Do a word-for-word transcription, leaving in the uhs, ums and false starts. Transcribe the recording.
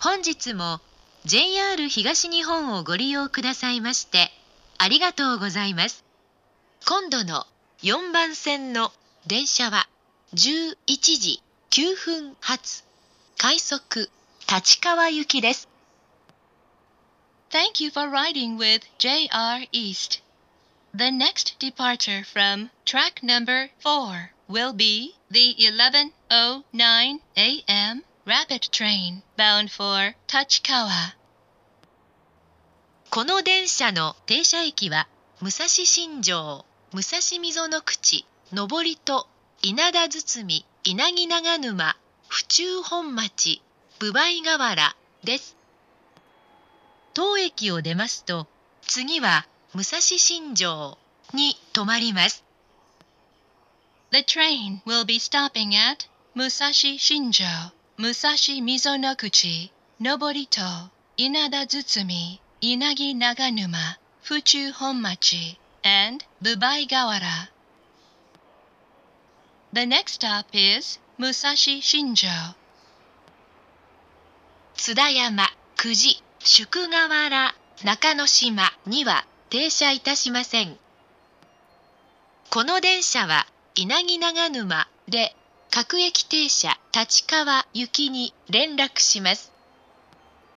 本日も ジェイアール 東日本をご利用くださいましてありがとうございます。今度のよんばん線の電車はじゅういちじきゅうふん発快速立川行きです。 Thank you for riding with ジェイアール East. The next departure from track number four will be the eleven oh nine a m rapid train bound for Tachikawa. この電車の停車駅は武蔵新城、武蔵溝の口、登戸、稲田堤、稲城長沼、府中本町、分倍河原です。当駅を出ますと、次は武蔵新城に止まります。 The train will be stopping at Musashi Shinjo, Musashi Mizonokuchi, Noborito, Inada Zutsumi, Inagi Naganuma, Fuchu Honmachi, and Bubai Gawara. The next stop is Musashi Shinjo. 津田山、久慈、宿河原、中之島には停車いたしません。この電車は稲城長沼で各駅停車立川行きに連絡します。